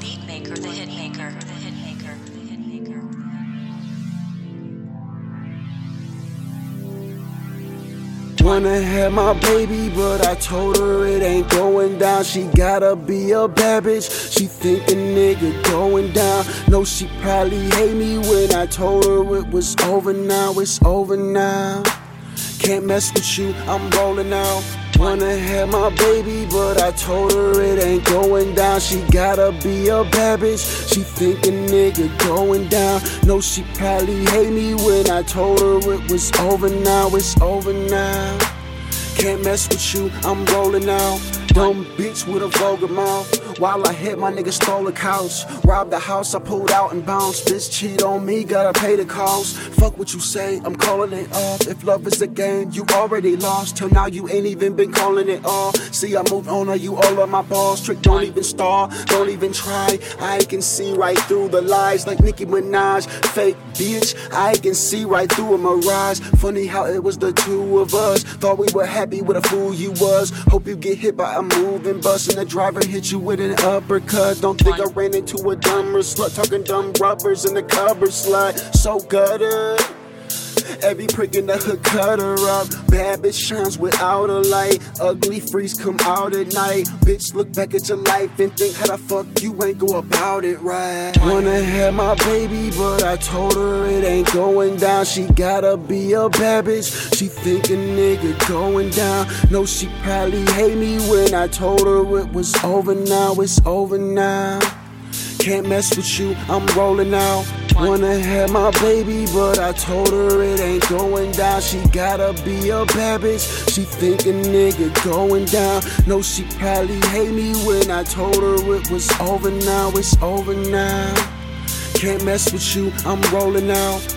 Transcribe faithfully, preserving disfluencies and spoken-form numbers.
beat maker, the hit maker, the hit maker, the hit maker. Wanna have my baby, but I told her it ain't going down. She gotta be a bad bitch. She think a nigga going down. No, she probably hate me when I told her it was over now. It's over now. Can't mess with you, I'm rolling out. Wanna have my baby, but I told her it ain't going down. She gotta be a bad bitch. She think a nigga going down. No, she probably hate me when I told her it was over now. It's over now. Can't mess with you, I'm rolling out. Dumb bitch with a vulgar mouth. While I hit, my nigga stole a couch. Robbed the house, I pulled out and bounced. Bitch cheat on me, gotta pay the cost. Fuck what you say, I'm calling it off. If love is a game, you already lost. Till now you ain't even been calling it off. See, I moved on, are you all on my balls? Trick, don't even stall, don't even try. I can see right through the lies like Nicki Minaj. Fake bitch, I can see right through a mirage. Funny how it was the two of us. Thought we were happy with a fool you was. Hope you get hit by a moving bus and the driver hit you with an uppercut. Don't think I ran into a dumber slut. Talking dumb rubbers in the cupboard slut. So gutted. Every prick in the hood cut her up. Bad bitch shines without a light. Ugly freaks come out at night. Bitch look back at your life and think how the fuck you ain't go about it right. Wanna have my baby, but I told her it ain't going down. She gotta be a bad bitch. She think a nigga going down. No, she probably hate me when I told her it was over now. It's over now. Can't mess with you, I'm rolling out. Wanna have my baby, but I told her it ain't going down. She gotta be a bad bitch. She think a nigga going down. No, she probably hate me when I told her it was over now. It's over now. Can't mess with you, I'm rolling out.